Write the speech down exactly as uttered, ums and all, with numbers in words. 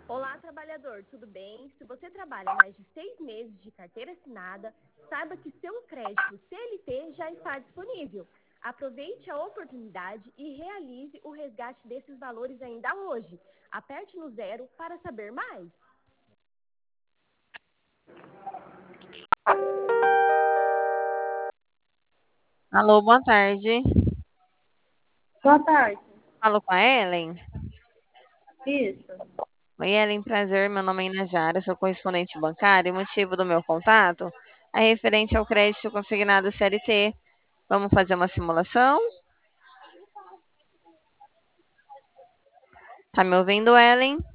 Olá, trabalhador, tudo bem? Se você trabalha mais de seis meses de carteira assinada, saiba que seu crédito C L T já está disponível. Aproveite a oportunidade e realize o resgate desses valores ainda hoje. Aperte no zero para saber mais. Alô, boa tarde. Boa tarde. Falo com a Ellen. Isso. Oi, Ellen, prazer. Meu nome é Inajara, sou correspondente bancário e o motivo do meu contato é referente ao crédito consignado C L T. Vamos fazer uma simulação? Tá me ouvindo, Ellen?